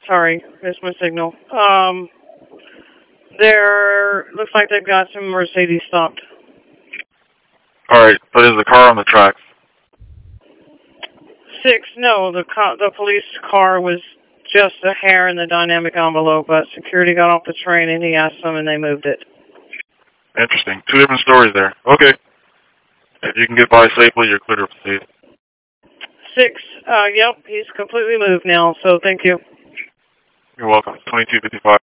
Sorry, missed my signal. There looks like they've got some Mercedes stopped. Alright, but is the car on the tracks? 6, no, the police car was just a hair in the dynamic envelope, but security got off the train and he asked them and they moved it. Interesting. 2 different stories there. Okay. If you can get by safely, you're clear to proceed. 6, yep, he's completely moved now, so thank you. You're welcome. 2255.